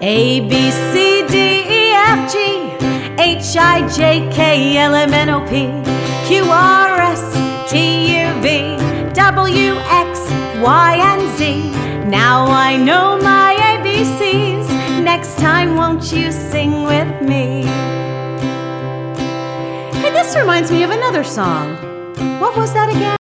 A, B, C, D, E, F, G, H, I, J, K, L, M, N, O, P, Q, R, S, T, U, V, W, X, Y, and Z. Now I know my ABCs. Next time, won't you sing with me? Hey, this reminds me of another song. What was that again?